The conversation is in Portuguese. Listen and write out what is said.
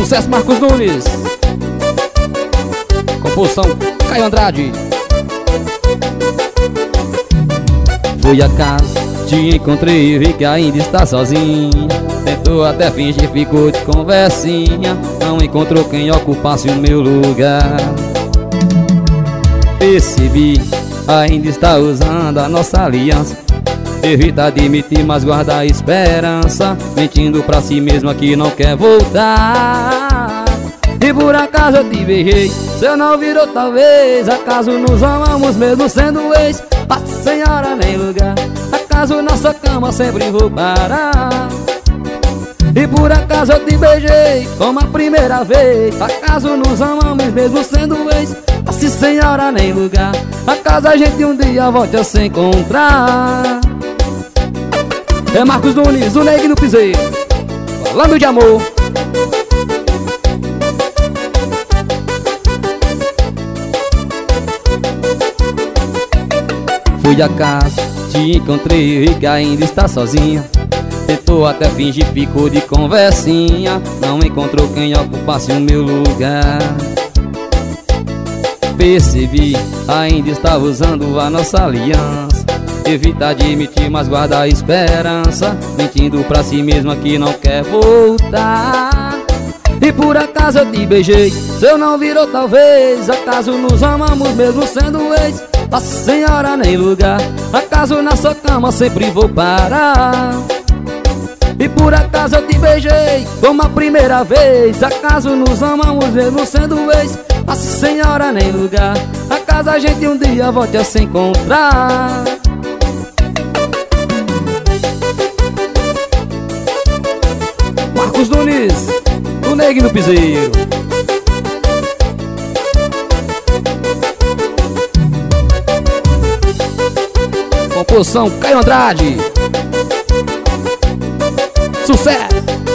Sucesso, Marcos Nunes. Composição, Caio Andrade. Fui a casa, te encontrei e vi que ainda está sozinha. Tentou até fingir, ficou de conversinha. Não encontrou quem ocupasse o meu lugar. Percebi, ainda está usando a nossa aliança. Evita admitir, mas guarda a esperança. Mentindo pra si mesma que não quer voltar. E por acaso eu te beijei, cê não virou talvez. Acaso nos amamos mesmo sendo ex. Passe sem hora nem lugar, acaso nossa cama sempre vou parar. E por acaso eu te beijei como a primeira vez. Acaso nos amamos mesmo sendo ex. Passe sem hora nem lugar, acaso a gente um dia volte a se encontrar. É Marcos Nunes, o Neg no Piseiro, falando de amor. Fui a casa, te encontrei e que ainda está sozinha. Tentou até fingir, ficou de conversinha. Não encontrou quem ocupasse o meu lugar. Percebi, ainda estava usando a nossa aliança. Evita admitir, mas guarda a esperança. Mentindo pra si mesma que não quer voltar. E por acaso eu te beijei, cê não virou talvez. Acaso nos amamos mesmo sendo ex. Passe sem hora nem lugar, acaso na sua cama sempre vou parar. E por acaso eu te beijei como a primeira vez. Acaso nos amamos mesmo sendo ex. Passe sem hora nem lugar, acaso a gente um dia volte a se encontrar. Marcos Nunes, o Neg no Piseiro. Composição, Caio Andrade. Sucesso!